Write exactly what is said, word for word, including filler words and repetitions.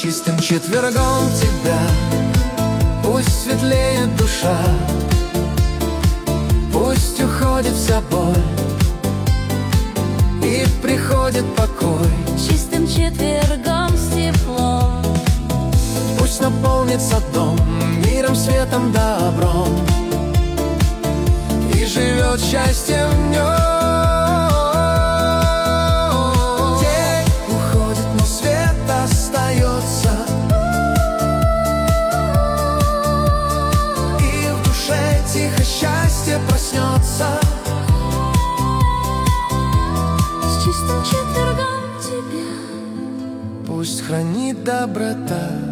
чистым четвергом тебя. Пусть светлеет душа, пусть уходит вся боль и приходит покой. Чистым четвергом с теплом Пусть наполнится дом миром, светом, добром, и живет счастье в нем. День уходит, но свет остается, и в душе тихо счастье проснется. с чистым четвергом тебя. Пусть хранит доброта